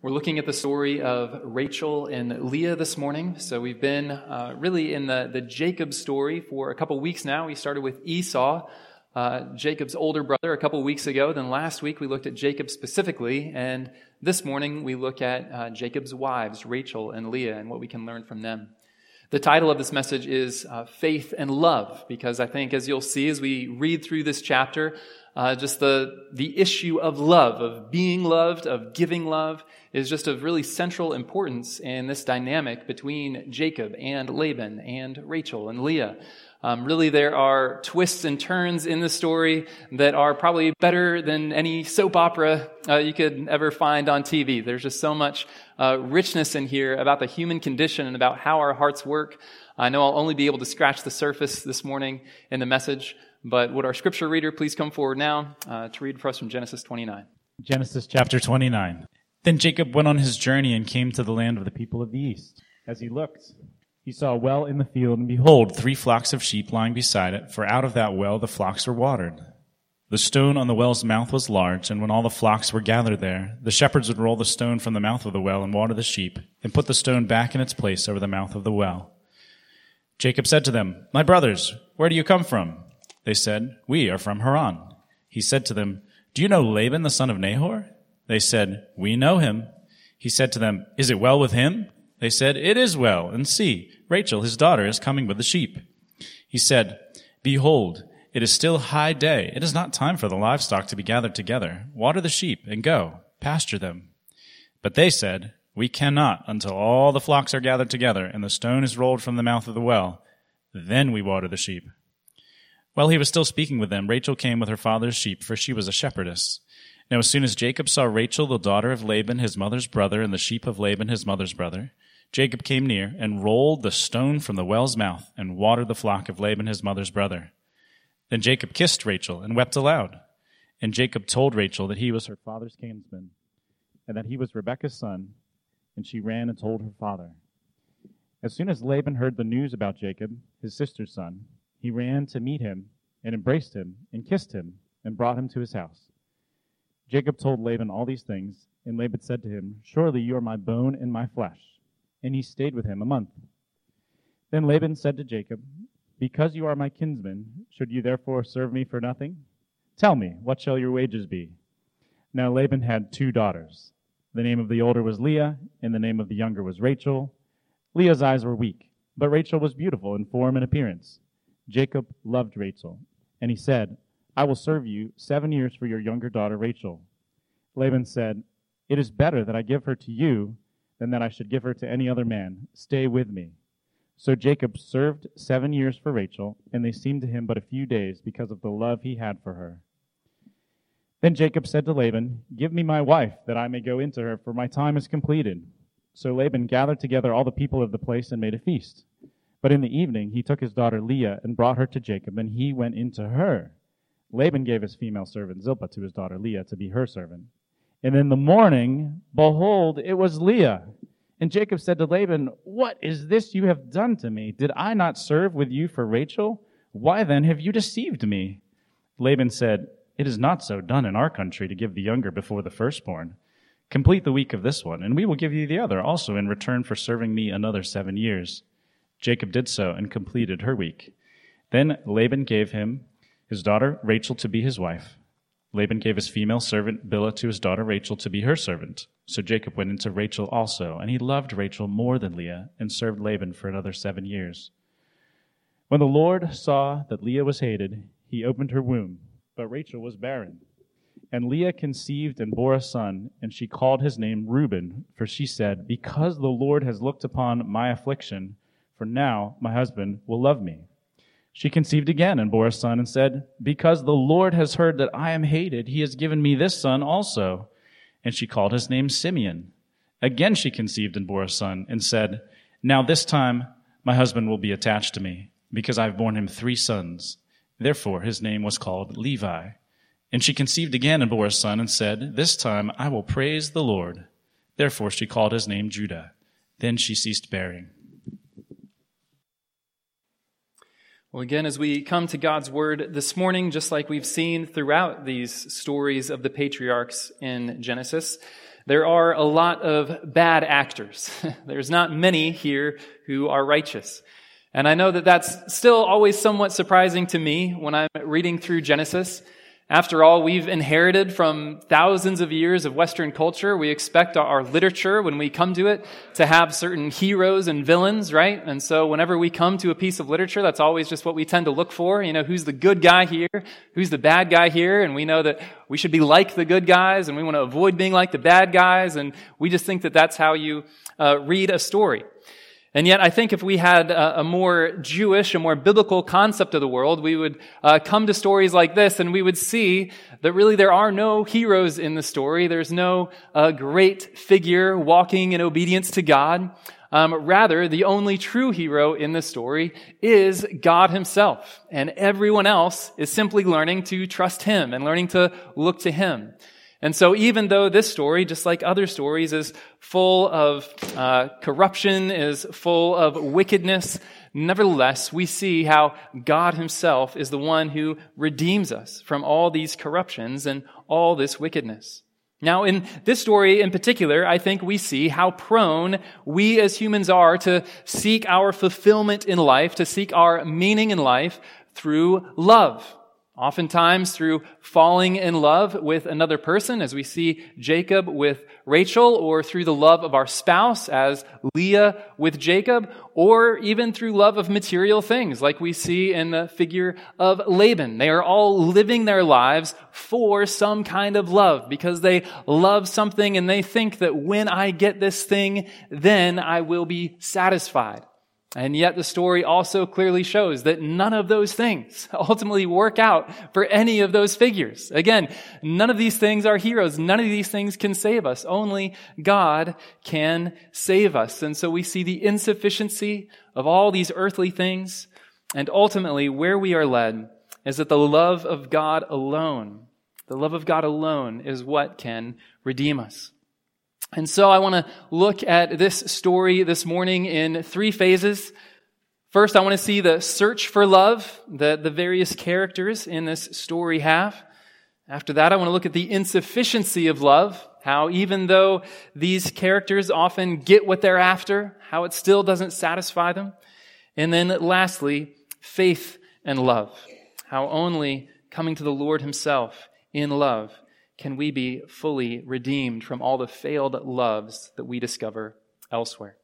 We're looking at the story of Rachel and Leah this morning. So we've been really in the Jacob story for a couple weeks now. We started with Esau, Jacob's older brother, a couple weeks ago. Then last week we looked at Jacob specifically. And this morning we look at Jacob's wives, Rachel and Leah, and what we can learn from them. The title of this message is Faith and Love, because I think, as you'll see as we read through this chapter, just the issue of love, of being loved, of giving love, is just of really central importance in this dynamic between Jacob and Laban and Rachel and Leah. Really, there are twists and turns in the story that are probably better than any soap opera you could ever find on TV. There's just so much richness in here about the human condition and about how our hearts work. I know I'll only be able to scratch the surface this morning in the message, but would our scripture reader please come forward now to read for us from Genesis 29. Genesis chapter 29. Then Jacob went on his journey and came to the land of the people of the east. As he looked, he saw a well in the field, and behold, 3 flocks of sheep lying beside it, for out of that well the flocks were watered. The stone on the well's mouth was large, and when all the flocks were gathered there, the shepherds would roll the stone from the mouth of the well and water the sheep, and put the stone back in its place over the mouth of the well. Jacob said to them, "My brothers, where do you come from?" They said, "We are from Haran." He said to them, "Do you know Laban the son of Nahor?" They said, "We know him." He said to them, "Is it well with him?" They said, "It is well, and see, Rachel his daughter is coming with the sheep." He said, "Behold, it is still high day. It is not time for the livestock to be gathered together. Water the sheep, and go, pasture them." But they said, "We cannot until all the flocks are gathered together, and the stone is rolled from the mouth of the well. Then we water the sheep." While he was still speaking with them, Rachel came with her father's sheep, for she was a shepherdess. Now as soon as Jacob saw Rachel, the daughter of Laban, his mother's brother, and the sheep of Laban, his mother's brother, Jacob came near and rolled the stone from the well's mouth and watered the flock of Laban, his mother's brother. Then Jacob kissed Rachel and wept aloud. And Jacob told Rachel that he was her father's kinsman, and that he was Rebekah's son, and she ran and told her father. As soon as Laban heard the news about Jacob, his sister's son, he ran to meet him and embraced him and kissed him and brought him to his house. Jacob told Laban all these things, and Laban said to him, "Surely you are my bone and my flesh." And he stayed with him a month. Then Laban said to Jacob, "Because you are my kinsman, should you therefore serve me for nothing? Tell me, what shall your wages be?" Now Laban had 2 daughters. The name of the older was Leah, and the name of the younger was Rachel. Leah's eyes were weak, but Rachel was beautiful in form and appearance. Jacob loved Rachel, and he said, "I will serve you 7 years for your younger daughter Rachel." Laban said, "It is better that I give her to you than that I should give her to any other man. Stay with me." So Jacob served 7 years for Rachel, and they seemed to him but a few days because of the love he had for her. Then Jacob said to Laban, "Give me my wife, that I may go into her, for my time is completed." So Laban gathered together all the people of the place and made a feast. But in the evening he took his daughter Leah and brought her to Jacob, and he went into her. Laban gave his female servant Zilpah to his daughter Leah to be her servant. And in the morning, behold, it was Leah. And Jacob said to Laban, "What is this you have done to me? Did I not serve with you for Rachel? Why then have you deceived me?" Laban said, "It is not so done in our country to give the younger before the firstborn. Complete the week of this one, and we will give you the other also in return for serving me another 7 years." Jacob did so and completed her week. Then Laban gave him his daughter Rachel to be his wife. Laban gave his female servant Bilhah to his daughter Rachel to be her servant. So Jacob went into Rachel also, and he loved Rachel more than Leah, and served Laban for another 7 years. When the Lord saw that Leah was hated, he opened her womb, but Rachel was barren. And Leah conceived and bore a son, and she called his name Reuben, for she said, "Because the Lord has looked upon my affliction, for now my husband will love me." She conceived again and bore a son and said, "Because the Lord has heard that I am hated, he has given me this son also." And she called his name Simeon. Again she conceived and bore a son and said, "Now this time my husband will be attached to me, because I have borne him 3 sons. Therefore his name was called Levi. And she conceived again and bore a son and said, "This time I will praise the Lord." Therefore she called his name Judah. Then she ceased bearing. Well, again, as we come to God's Word this morning, just like we've seen throughout these stories of the patriarchs in Genesis, There are a lot of bad actors. There's not many here who are righteous. And I know that that's still always somewhat surprising to me when I'm reading through Genesis. After all, we've inherited from thousands of years of Western culture. We expect our literature, when we come to it, to have certain heroes and villains, right? And so whenever we come to a piece of literature, that's always just what we tend to look for. Who's the good guy here? Who's the bad guy here? And we know that we should be like the good guys, and we want to avoid being like the bad guys. And we just think that that's how you read a story. And yet, I think if we had a more Jewish, a more biblical concept of the world, we would come to stories like this, and we would see that really there are no heroes in the story. There's no great figure walking in obedience to God. Rather, the only true hero in the story is God himself, and everyone else is simply learning to trust him and learning to look to him. And so even though this story, just like other stories, is full of corruption, is full of wickedness, nevertheless, we see how God himself is the one who redeems us from all these corruptions and all this wickedness. Now, in this story in particular, I think we see how prone we as humans are to seek our fulfillment in life, to seek our meaning in life through love. Oftentimes through falling in love with another person, as we see Jacob with Rachel, or through the love of our spouse, as Leah with Jacob, or even through love of material things, like we see in the figure of Laban. They are all living their lives for some kind of love, because they love something and they think that when I get this thing, then I will be satisfied. And yet the story also clearly shows that none of those things ultimately work out for any of those figures. Again, none of these things are heroes. None of these things can save us. Only God can save us. And so we see the insufficiency of all these earthly things. And ultimately, where we are led is that the love of God alone is what can redeem us. And so I want to look at this story this morning in three phases. First, I want to see the search for love that the various characters in this story have. After that, I want to look at the insufficiency of love, how even though these characters often get what they're after, how it still doesn't satisfy them. And then lastly, faith and love, how only coming to the Lord himself in love can we be fully redeemed from all the failed loves that we discover elsewhere.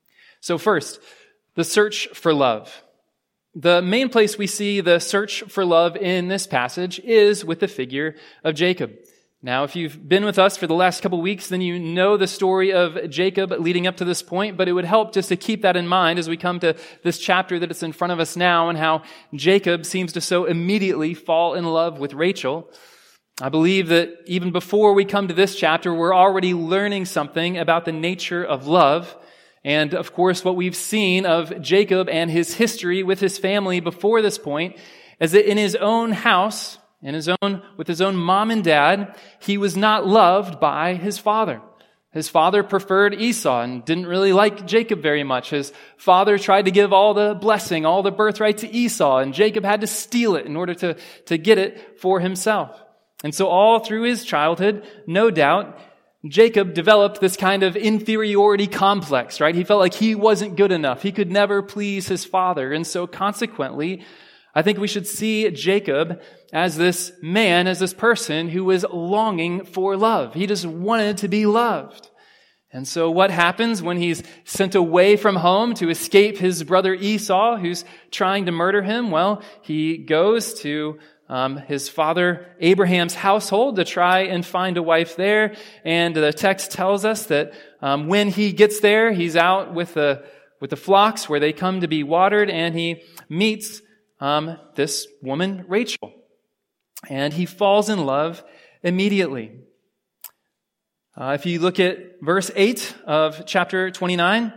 So first, the search for love. The main place we see the search for love in this passage is with the figure of Jacob. Now, if you've been with us for the last couple weeks, then you know the story of Jacob leading up to this point, but it would help just to keep that in mind as we come to this chapter that is in front of us now, and how Jacob seems to so immediately fall in love with Rachel. I believe that even before we come to this chapter, we're already learning something about the nature of love. And of course, what we've seen of Jacob and his history with his family before this point is that in his own house, with his own mom and dad, he was not loved by his father. His father preferred Esau and didn't really like Jacob very much. His father tried to give all the blessing, all the birthright to Esau, and Jacob had to steal it in order to get it for himself. And so all through his childhood, no doubt, Jacob developed this kind of inferiority complex, right? He felt like he wasn't good enough. He could never please his father. And so consequently, I think we should see Jacob as this man, as this person who was longing for love. He just wanted to be loved. And so what happens when he's sent away from home to escape his brother Esau, who's trying to murder him? Well, he goes to his father Abraham's household to try and find a wife there. And the text tells us that when he gets there, he's out with the flocks where they come to be watered, and he meets this woman, Rachel. And he falls in love immediately. If you look at verse 8 of chapter 29,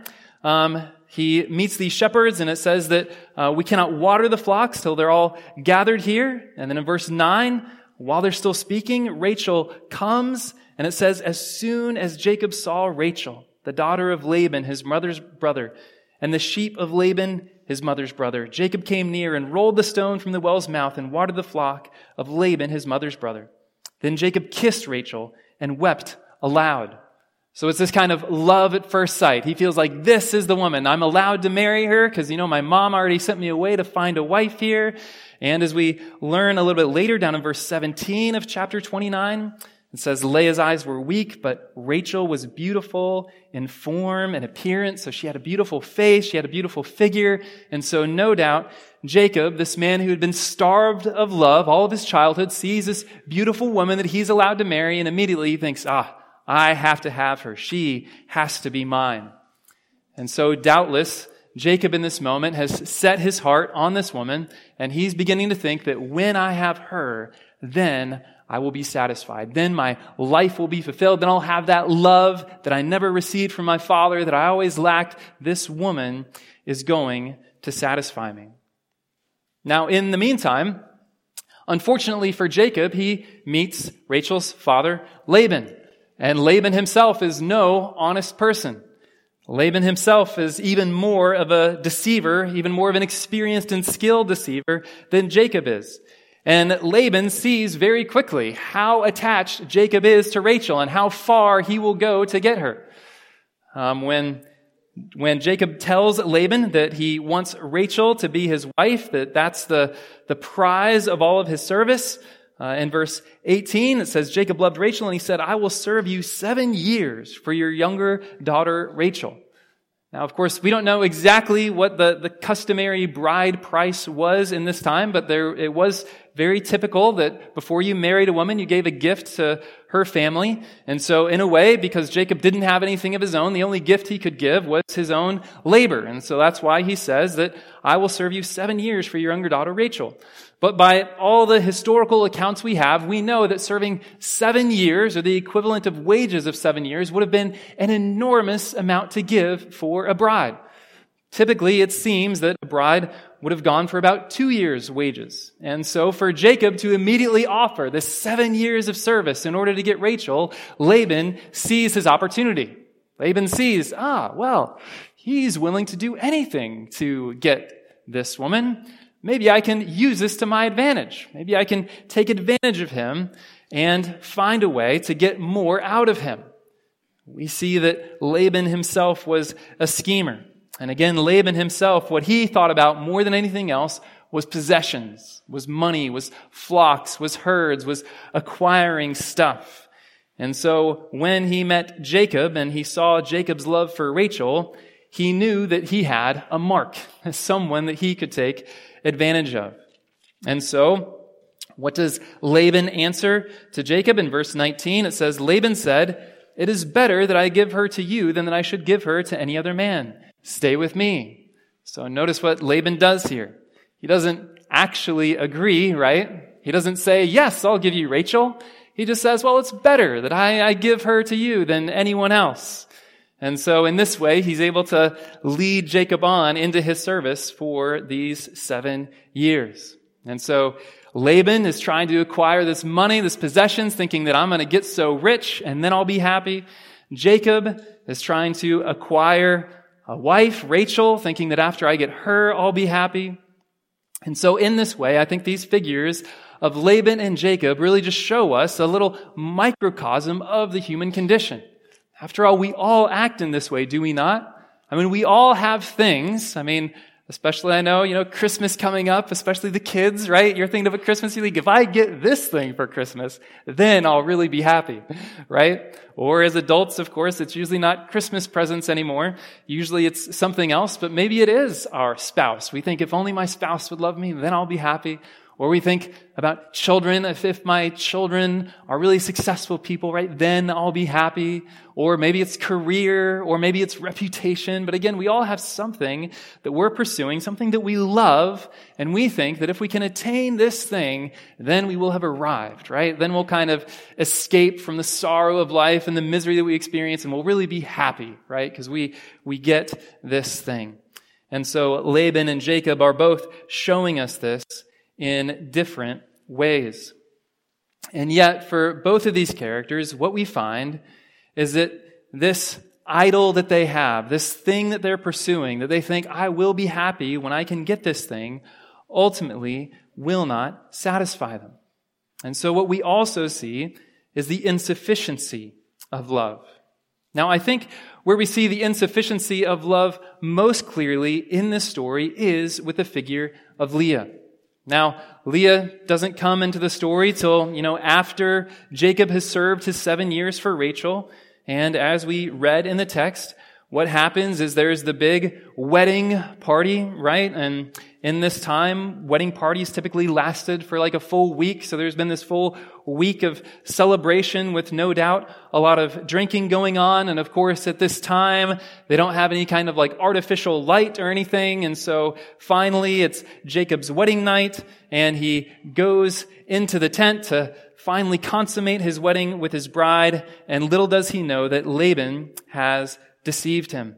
he meets these shepherds, and it says that we cannot water the flocks till they're all gathered here. And then in verse 9, while they're still speaking, Rachel comes, and it says, as soon as Jacob saw Rachel, the daughter of Laban, his mother's brother, and the sheep of Laban, his mother's brother, Jacob came near and rolled the stone from the well's mouth and watered the flock of Laban, his mother's brother. Then Jacob kissed Rachel and wept aloud. So it's this kind of love at first sight. He feels like this is the woman. I'm allowed to marry her because, my mom already sent me away to find a wife here. And as we learn a little bit later down in verse 17 of chapter 29, it says, Leah's eyes were weak, but Rachel was beautiful in form and appearance. So she had a beautiful face. She had a beautiful figure. And so no doubt, Jacob, this man who had been starved of love all of his childhood, sees this beautiful woman that he's allowed to marry, and immediately he thinks, I have to have her. She has to be mine. And so doubtless, Jacob in this moment has set his heart on this woman, and he's beginning to think that when I have her, then I will be satisfied. Then my life will be fulfilled. Then I'll have that love that I never received from my father, that I always lacked. This woman is going to satisfy me. Now, in the meantime, unfortunately for Jacob, he meets Rachel's father, Laban. And Laban himself is no honest person. Laban himself is even more of a deceiver, even more of an experienced and skilled deceiver than Jacob is. And Laban sees very quickly how attached Jacob is to Rachel and how far he will go to get her. When Jacob tells Laban that he wants Rachel to be his wife, that's the prize of all of his service, in verse 18, it says, Jacob loved Rachel, and he said, I will serve you 7 years for your younger daughter, Rachel. Now, of course, we don't know exactly what the customary bride price was in this time, but it was very typical that before you married a woman, you gave a gift to her family. And so in a way, because Jacob didn't have anything of his own, the only gift he could give was his own labor. And so that's why he says that I will serve you 7 years for your younger daughter, Rachel. But by all the historical accounts we have, we know that serving 7 years, or the equivalent of wages of 7 years, would have been an enormous amount to give for a bride. Typically, it seems that a bride would have gone for about 2 years' wages. And so for Jacob to immediately offer this 7 years of service in order to get Rachel, Laban sees his opportunity. Laban sees, he's willing to do anything to get this woman. Maybe I can use this to my advantage. Maybe I can take advantage of him and find a way to get more out of him. We see that Laban himself was a schemer. And again, Laban himself, what he thought about more than anything else was possessions, was money, was flocks, was herds, was acquiring stuff. And so when he met Jacob and he saw Jacob's love for Rachel, he knew that he had a mark, someone that he could take advantage of. And so, what does Laban answer to Jacob? In verse 19, it says, Laban said, it is better that I give her to you than that I should give her to any other man. Stay with me. So notice what Laban does here. He doesn't actually agree, right? He doesn't say, yes, I'll give you Rachel. He just says, well, it's better that I give her to you than anyone else. And so in this way, he's able to lead Jacob on into his service for these 7 years. And so Laban is trying to acquire this money, this possessions, thinking that I'm going to get so rich and then I'll be happy. Jacob is trying to acquire a wife, Rachel, thinking that after I get her, I'll be happy. And so in this way, I think these figures of Laban and Jacob really just show us a little microcosm of the human condition. After all, we all act in this way, do we not? We all have things. Especially I know, Christmas coming up, especially the kids, right? You're thinking of a Christmas, you think, if I get this thing for Christmas, then I'll really be happy, right? Or as adults, of course, it's usually not Christmas presents anymore. Usually it's something else, but maybe it is our spouse. We think, if only my spouse would love me, then I'll be happy. Or we think about children. If my children are really successful people, right, then I'll be happy. Or maybe it's career, or maybe it's reputation. But again, we all have something that we're pursuing, something that we love, and we think that if we can attain this thing, then we will have arrived, right? Then we'll kind of escape from the sorrow of life and the misery that we experience, and we'll really be happy, right? Because we get this thing. And so Laban and Jacob are both showing us this in different ways. And yet, for both of these characters, what we find is that this idol that they have, this thing that they're pursuing, that they think, I will be happy when I can get this thing, ultimately will not satisfy them. And so what we also see is the insufficiency of love. Now, I think where we see the insufficiency of love most clearly in this story is with the figure of Leah. Now, Leah doesn't come into the story till, after Jacob has served his 7 years for Rachel. And as we read in the text, what happens is there's the big wedding party, right? And in this time, wedding parties typically lasted for like a full week. So there's been this full week of celebration with no doubt a lot of drinking going on. And of course, at this time, they don't have any kind of like artificial light or anything. And so finally, it's Jacob's wedding night, and he goes into the tent to finally consummate his wedding with his bride. And little does he know that Laban has deceived him.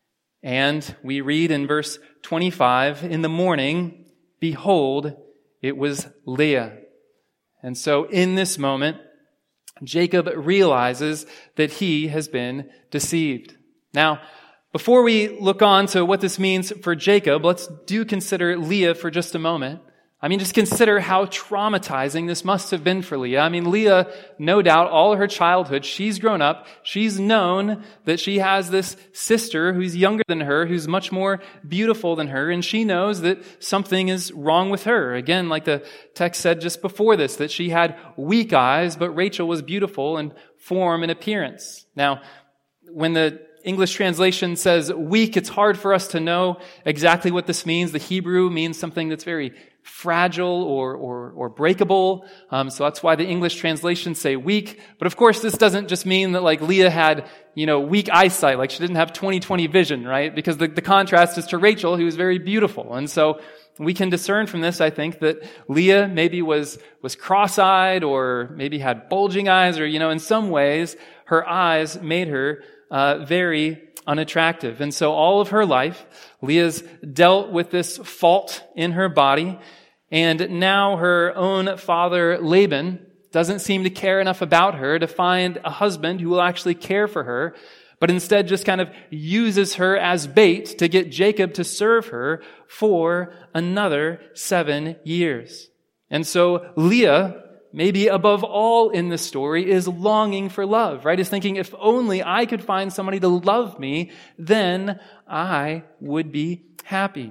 And we read in verse 25, in the morning, behold, it was Leah. And so in this moment, Jacob realizes that he has been deceived. Now, before we look on to what this means for Jacob, let's consider Leah for just a moment. Just consider how traumatizing this must have been for Leah. Leah, no doubt, all her childhood, she's grown up. She's known that she has this sister who's younger than her, who's much more beautiful than her, and she knows that something is wrong with her. Again, like the text said just before this, that she had weak eyes, but Rachel was beautiful in form and appearance. Now, when the English translation says weak, it's hard for us to know exactly what this means. The Hebrew means something that's very fragile or breakable. So that's why the English translations say weak. But of course, this doesn't just mean that like Leah had, weak eyesight, like she didn't have 20/20 vision, right? Because the contrast is to Rachel, who was very beautiful. And so we can discern from this, I think, that Leah maybe was cross-eyed, or maybe had bulging eyes, or, in some ways, her eyes made her very unattractive. And so all of her life, Leah's dealt with this fault in her body, and now her own father, Laban, doesn't seem to care enough about her to find a husband who will actually care for her, but instead just kind of uses her as bait to get Jacob to serve her for another 7 years. And so Leah, maybe above all in the story, is longing for love, right? Is thinking, if only I could find somebody to love me, then I would be happy.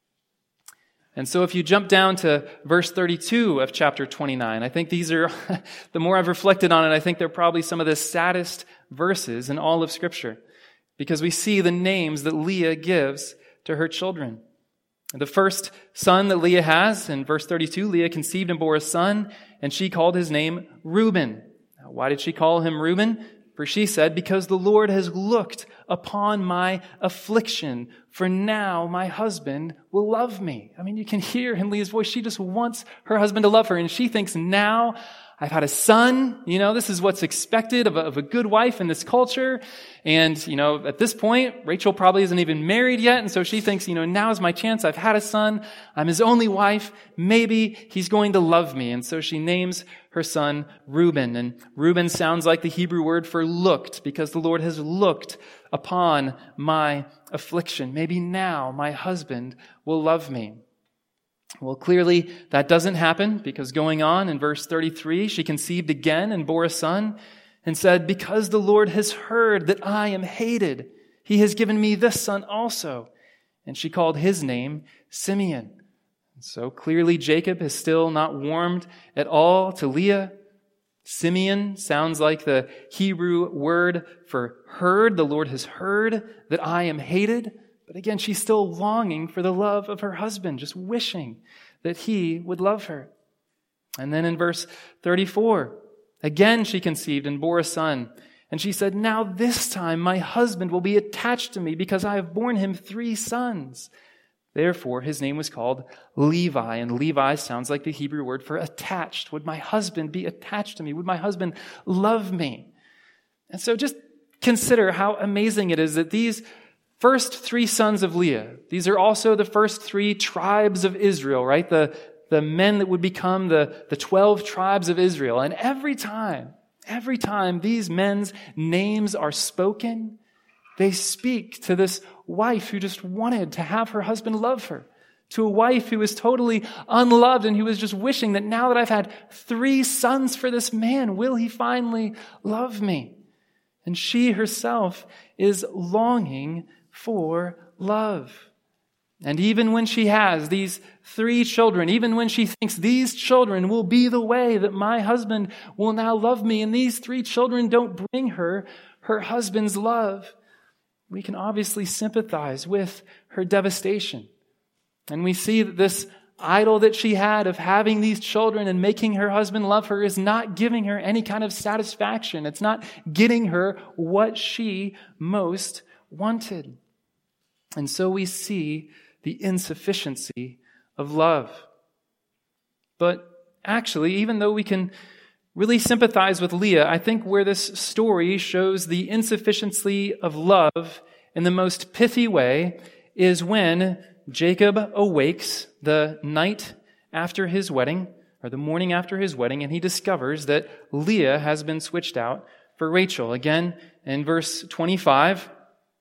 And so if you jump down to verse 32 of chapter 29, I think these are, the more I've reflected on it, I think they're probably some of the saddest verses in all of Scripture, because we see the names that Leah gives to her children. The first son that Leah has, in verse 32, Leah conceived and bore a son, and she called his name Reuben. Now, why did she call him Reuben? For she said, because the Lord has looked upon my affliction, for now my husband will love me. You can hear in Leah's voice, she just wants her husband to love her, and she thinks, now I've had a son. This is what's expected of a good wife in this culture. And, at this point, Rachel probably isn't even married yet. And so she thinks, now is my chance. I've had a son. I'm his only wife. Maybe he's going to love me. And so she names her son Reuben. And Reuben sounds like the Hebrew word for looked, because the Lord has looked upon my affliction. Maybe now my husband will love me. Well, clearly that doesn't happen, because going on in verse 33, she conceived again and bore a son and said, because the Lord has heard that I am hated, he has given me this son also. And she called his name Simeon. And so clearly Jacob has still not warmed at all to Leah. Simeon sounds like the Hebrew word for heard. The Lord has heard that I am hated. But again, she's still longing for the love of her husband, just wishing that he would love her. And then in verse 34, again she conceived and bore a son. And she said, now this time my husband will be attached to me, because I have borne him 3 sons. Therefore his name was called Levi. And Levi sounds like the Hebrew word for attached. Would my husband be attached to me? Would my husband love me? And so just consider how amazing it is that these first 3 sons of Leah, these are also the first 3 tribes of Israel, right? The men that would become the 12 tribes of Israel. And every time these men's names are spoken, they speak to this wife who just wanted to have her husband love her, to a wife who was totally unloved and who was just wishing that now that I've had 3 sons for this man, will he finally love me? And she herself is longing for love. And even when she has these 3 children, even when she thinks these children will be the way that my husband will now love me, and these 3 children don't bring her husband's love, we can obviously sympathize with her devastation. And we see that this idol that she had of having these children and making her husband love her is not giving her any kind of satisfaction. It's not getting her what she most wanted. And so we see the insufficiency of love. But actually, even though we can really sympathize with Leah, I think where this story shows the insufficiency of love in the most pithy way is when Jacob awakes the night after his wedding, or the morning after his wedding, and he discovers that Leah has been switched out for Rachel. Again, in verse 25,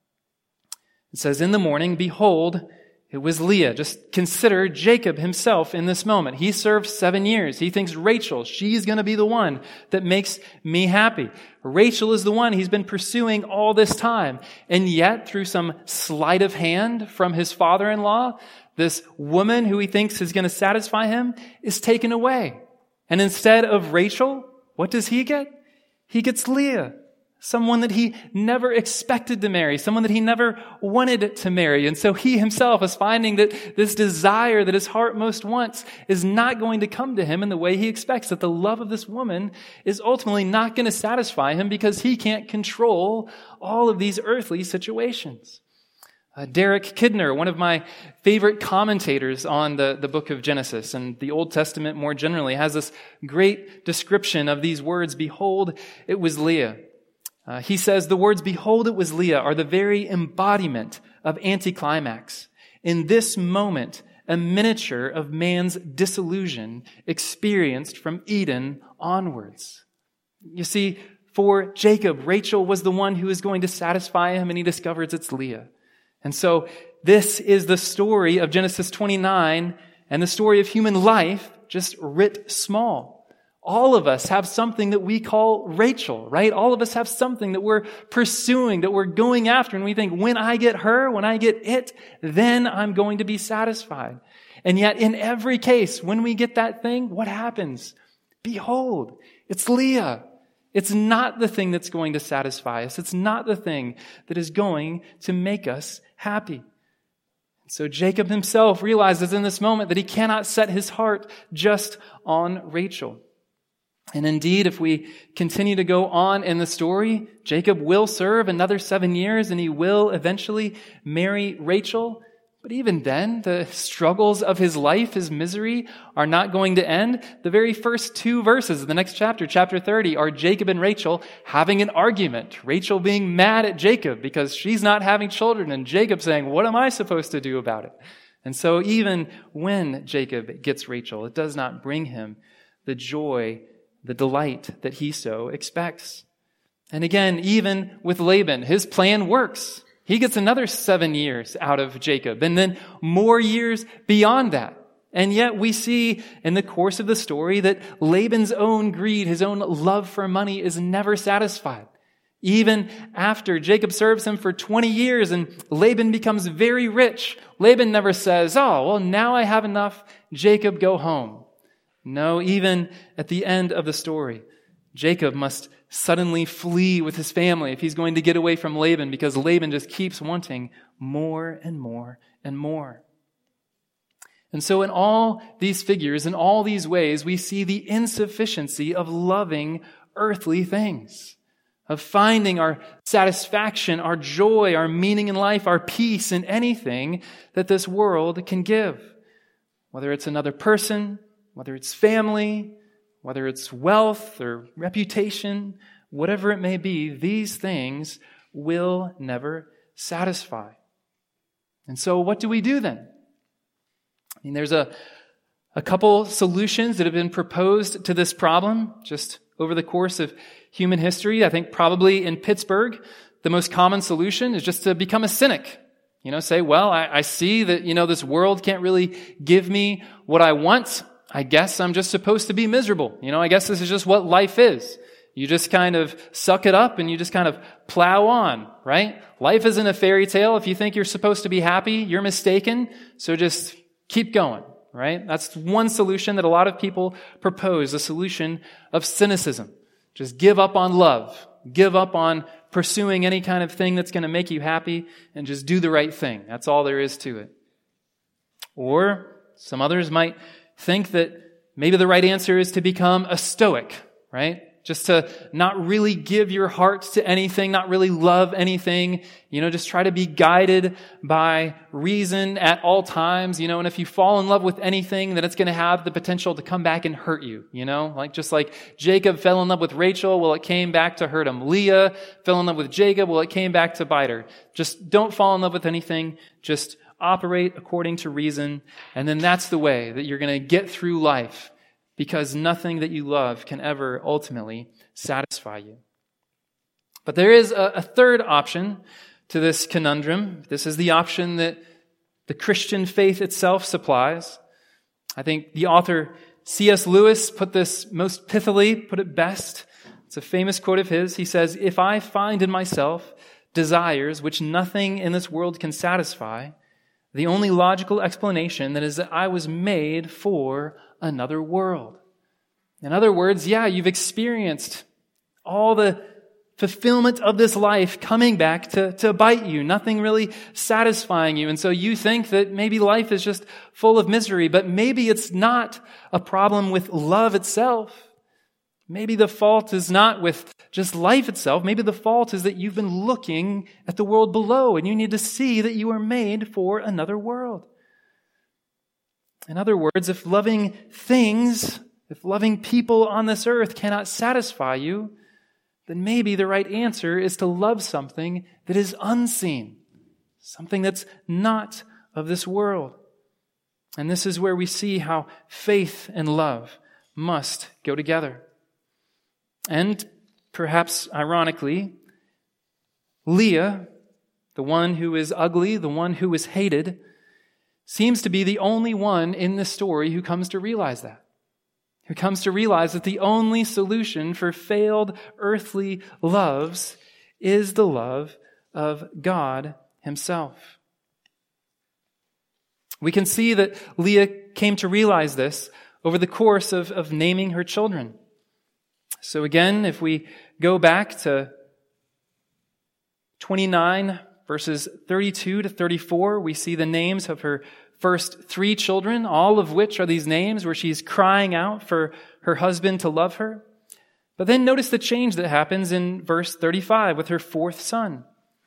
it says, "In the morning, behold, it was Leah." Just consider Jacob himself in this moment. He served 7 years. He thinks Rachel, she's going to be the one that makes me happy. Rachel is the one he's been pursuing all this time. And yet, through some sleight of hand from his father-in-law, this woman who he thinks is going to satisfy him is taken away. And instead of Rachel, what does he get? He gets Leah. Someone that he never expected to marry, someone that he never wanted to marry. And so he himself is finding that this desire that his heart most wants is not going to come to him in the way he expects, that the love of this woman is ultimately not going to satisfy him because he can't control all of these earthly situations. Derek Kidner, one of my favorite commentators on the book of Genesis and the Old Testament more generally, has this great description of these words, "Behold, it was Leah." He says the words, "Behold, it was Leah," are the very embodiment of anticlimax. In this moment, a miniature of man's disillusion experienced from Eden onwards. You see, for Jacob, Rachel was the one who is going to satisfy him, and he discovers it's Leah. And so this is the story of Genesis 29 and the story of human life, just writ small. All of us have something that we call Rachel, right? All of us have something that we're pursuing, that we're going after, and we think, when I get her, when I get it, then I'm going to be satisfied. And yet, in every case, when we get that thing, what happens? Behold, it's Leah. It's not the thing that's going to satisfy us. It's not the thing that is going to make us happy. So Jacob himself realizes in this moment that he cannot set his heart just on Rachel. And indeed, if we continue to go on in the story, Jacob will serve another 7 years and he will eventually marry Rachel. But even then, the struggles of his life, his misery, are not going to end. The very first 2 verses of the next chapter, chapter 30, are Jacob and Rachel having an argument. Rachel being mad at Jacob because she's not having children, and Jacob saying, "What am I supposed to do about it?" And so even when Jacob gets Rachel, it does not bring him the joy, the delight that he so expects. And again, even with Laban, his plan works. He gets another 7 years out of Jacob, and then more years beyond that. And yet we see in the course of the story that Laban's own greed, his own love for money, is never satisfied. Even after Jacob serves him for 20 years and Laban becomes very rich, Laban never says, "Oh, well, now I have enough. Jacob, go home." No, even at the end of the story, Jacob must suddenly flee with his family if he's going to get away from Laban, because Laban just keeps wanting more and more and more. And so in all these figures, in all these ways, we see the insufficiency of loving earthly things, of finding our satisfaction, our joy, our meaning in life, our peace in anything that this world can give. Whether it's another person, whether it's family, whether it's wealth or reputation, whatever it may be, these things will never satisfy. And so what do we do then? I mean, there's a couple solutions that have been proposed to this problem just over the course of human history. I think probably in Pittsburgh, the most common solution is just to become a cynic. Say, well, I see that, this world can't really give me what I want. I guess I'm just supposed to be miserable. I guess this is just what life is. You just kind of suck it up and you just kind of plow on, right? Life isn't a fairy tale. If you think you're supposed to be happy, you're mistaken. So just keep going, right? That's one solution that a lot of people propose, a solution of cynicism. Just give up on love. Give up on pursuing any kind of thing that's going to make you happy and just do the right thing. That's all there is to it. Or some others might think that maybe the right answer is to become a stoic, right? Just to not really give your heart to anything, not really love anything, just try to be guided by reason at all times, and if you fall in love with anything, then it's going to have the potential to come back and hurt you, just like Jacob fell in love with Rachel, well, it came back to hurt him. Leah fell in love with Jacob, well, it came back to bite her. Just don't fall in love with anything, just operate according to reason, and then that's the way that you're going to get through life. Because nothing that you love can ever ultimately satisfy you. But there is a third option to this conundrum. This is the option that the Christian faith itself supplies. I think the author C.S. Lewis put this most pithily, put it best. It's a famous quote of his. He says, "If I find in myself desires which nothing in this world can satisfy, the only logical explanation that is that I was made for another world." In other words, you've experienced all the fulfillment of this life coming back to bite you, nothing really satisfying you. And so you think that maybe life is just full of misery, but maybe it's not a problem with love itself. Maybe the fault is not with just life itself. Maybe the fault is that you've been looking at the world below and you need to see that you are made for another world. In other words, if loving things, if loving people on this earth cannot satisfy you, then maybe the right answer is to love something that is unseen, something that's not of this world. And this is where we see how faith and love must go together. And perhaps ironically, Leah, the one who is ugly, the one who is hated, seems to be the only one in this story who comes to realize that. Who comes to realize that the only solution for failed earthly loves is the love of God Himself. We can see that Leah came to realize this over the course of naming her children. So again, if we go back to 29, verses 32 to 34, we see the names of her first 3 children, all of which are these names where she's crying out for her husband to love her. But then notice the change that happens in verse 35 with her 4th son.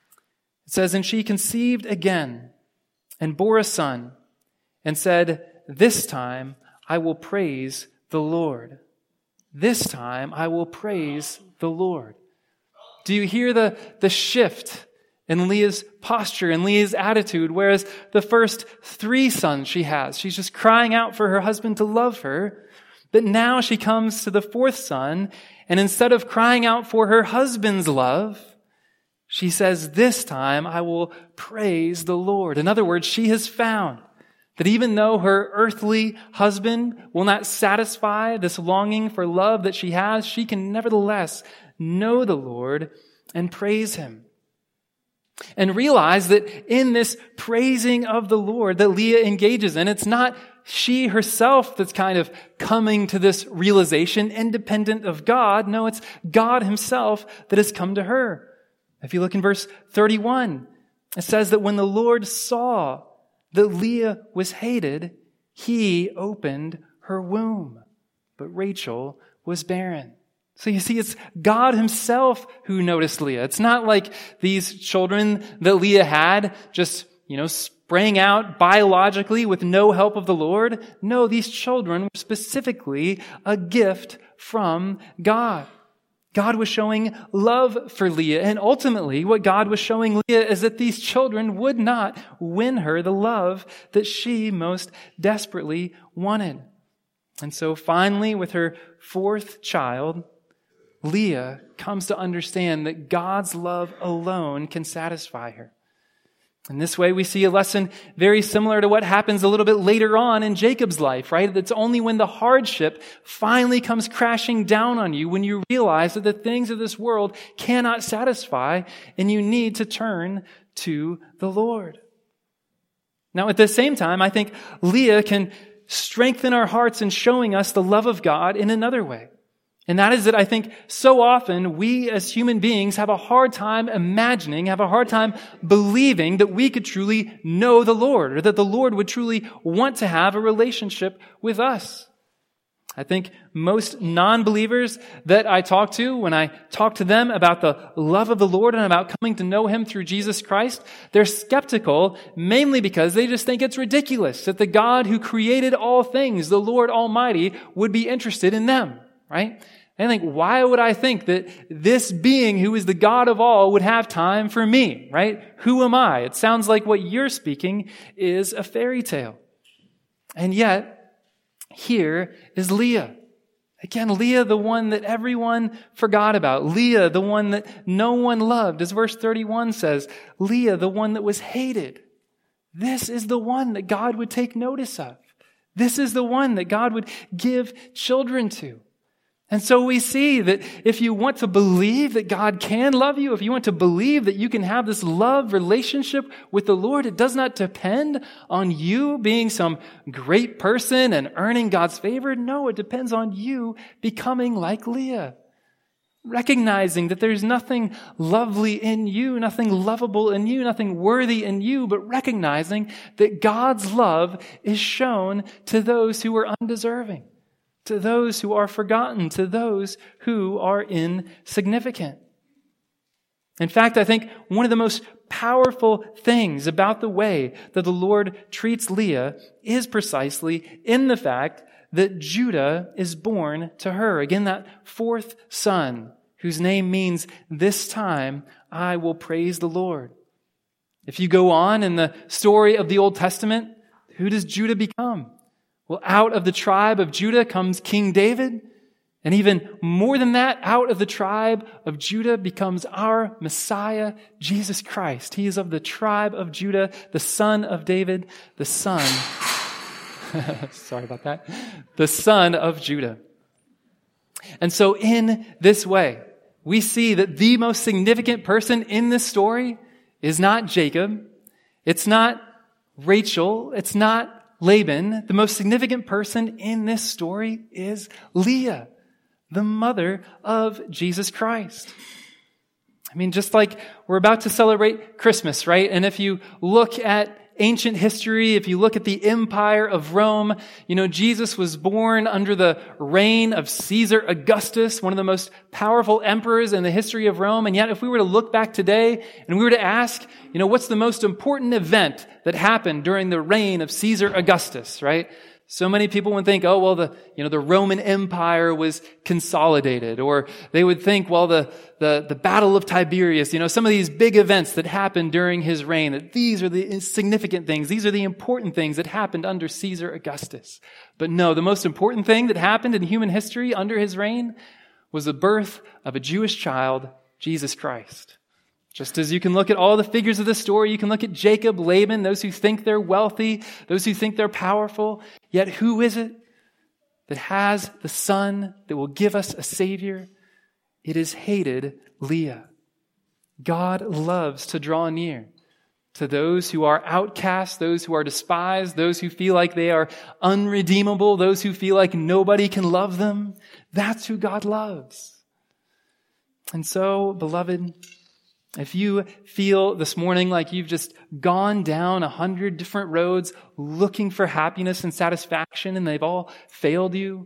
It says, "And she conceived again and bore a son and said, 'This time I will praise the Lord.'" This time I will praise the Lord. Do you hear the shift in Leah's posture and Leah's attitude? Whereas the first 3 sons she has, she's just crying out for her husband to love her. But now she comes to the 4th son, and instead of crying out for her husband's love, she says, "This time I will praise the Lord." In other words, she has found that even though her earthly husband will not satisfy this longing for love that she has, she can nevertheless know the Lord and praise Him. And realize that in this praising of the Lord that Leah engages in, it's not she herself that's kind of coming to this realization independent of God. No, it's God Himself that has come to her. If you look in verse 31, it says that when the Lord saw that Leah was hated, He opened her womb. But Rachel was barren. So you see, it's God Himself who noticed Leah. It's not like these children that Leah had just, sprang out biologically with no help of the Lord. No, these children were specifically a gift from God. God was showing love for Leah. And ultimately, what God was showing Leah is that these children would not win her the love that she most desperately wanted. And so finally, with her 4th child, Leah comes to understand that God's love alone can satisfy her. In this way, we see a lesson very similar to what happens a little bit later on in Jacob's life, right? It's only when the hardship finally comes crashing down on you, when you realize that the things of this world cannot satisfy, and you need to turn to the Lord. Now, at the same time, I think Leah can strengthen our hearts in showing us the love of God in another way. And that is that I think so often we as human beings have a hard time imagining, have a hard time believing that we could truly know the Lord, or that the Lord would truly want to have a relationship with us. I think most non-believers that I talk to, when I talk to them about the love of the Lord and about coming to know Him through Jesus Christ, they're skeptical, mainly because they just think it's ridiculous that the God who created all things, the Lord Almighty, would be interested in them, right? And I think, why would I think that this being who is the God of all would have time for me, right? Who am I? It sounds like what you're speaking is a fairy tale. And yet, here is Leah. Again, Leah, the one that everyone forgot about. Leah, the one that no one loved. As verse 31 says, Leah, the one that was hated. This is the one that God would take notice of. This is the one that God would give children to. And so we see that if you want to believe that God can love you, if you want to believe that you can have this love relationship with the Lord, it does not depend on you being some great person and earning God's favor. No, it depends on you becoming like Leah. Recognizing that there's nothing lovely in you, nothing lovable in you, nothing worthy in you, but recognizing that God's love is shown to those who are undeserving, to those who are forgotten, to those who are insignificant. In fact, I think one of the most powerful things about the way that the Lord treats Leah is precisely in the fact that Judah is born to her. Again, that fourth son, whose name means, "This time I will praise the Lord." If you go on in the story of the Old Testament, who does Judah become? Well, out of the tribe of Judah comes King David. And even more than that, out of the tribe of Judah becomes our Messiah, Jesus Christ. He is of the tribe of Judah, the son of David, the son, sorry about that, the son of Judah. And so in this way, we see that the most significant person in this story is not Jacob. It's not Rachel. It's not Laban. The most significant person in this story is Leah, the mother of Jesus Christ. I mean, just like we're about to celebrate Christmas, right? And if you look at ancient history, if you look at the Empire of Rome, Jesus was born under the reign of Caesar Augustus, one of the most powerful emperors in the history of Rome. And yet, if we were to look back today and we were to ask, what's the most important event that happened during the reign of Caesar Augustus, right? So many people would think, the Roman Empire was consolidated, or they would think, the Battle of Tiberias, some of these big events that happened during his reign, that these are the significant things, these are the important things that happened under Caesar Augustus. But no, the most important thing that happened in human history under his reign was the birth of a Jewish child, Jesus Christ. Just as you can look at all the figures of the story, you can look at Jacob, Laban, those who think they're wealthy, those who think they're powerful. Yet who is it that has the son that will give us a Savior? It is hated Leah. God loves to draw near to those who are outcast, those who are despised, those who feel like they are unredeemable, those who feel like nobody can love them. That's who God loves. And so, beloved, if you feel this morning like you've just gone down 100 different roads looking for happiness and satisfaction and they've all failed you,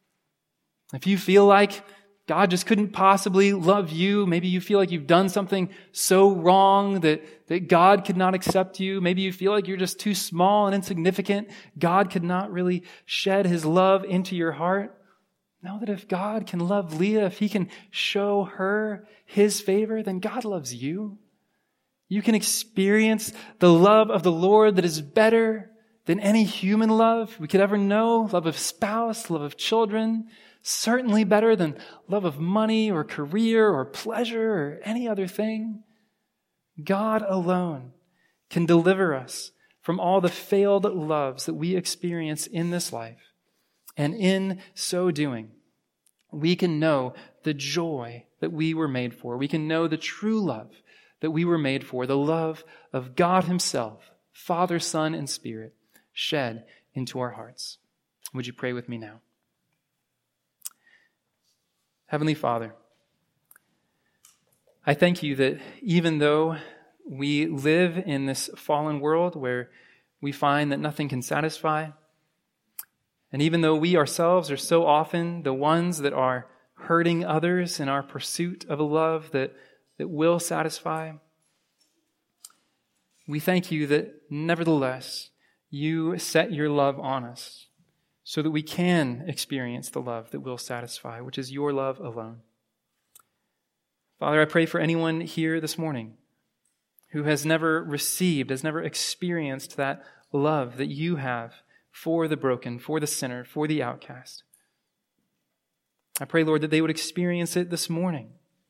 if you feel like God just couldn't possibly love you, maybe you feel like you've done something so wrong that God could not accept you, maybe you feel like you're just too small and insignificant, God could not really shed His love into your heart, know that if God can love Leah, if He can show her His favor, then God loves you. You can experience the love of the Lord that is better than any human love we could ever know, love of spouse, love of children, certainly better than love of money or career or pleasure or any other thing. God alone can deliver us from all the failed loves that we experience in this life. And in so doing, we can know the joy that we were made for. We can know the true love that we were made for, the love of God himself, Father, Son, and Spirit, shed into our hearts. Would you pray with me now? Heavenly Father, I thank you that even though we live in this fallen world where we find that nothing can satisfy, and even though we ourselves are so often the ones that are hurting others in our pursuit of a love that will satisfy, we thank you that nevertheless you set your love on us so that we can experience the love that will satisfy, which is your love alone. Father, I pray for anyone here this morning who has never received, has never experienced that love that you have for the broken, for the sinner, for the outcast. I pray, Lord, that they would experience it this morning.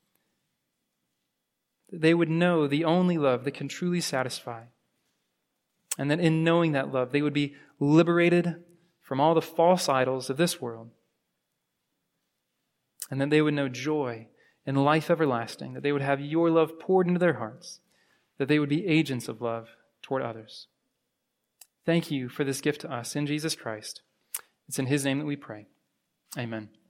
That they would know the only love that can truly satisfy. And that in knowing that love, they would be liberated from all the false idols of this world. And that they would know joy and life everlasting. That they would have your love poured into their hearts. That they would be agents of love toward others. Thank you for this gift to us in Jesus Christ. It's in his name that we pray. Amen.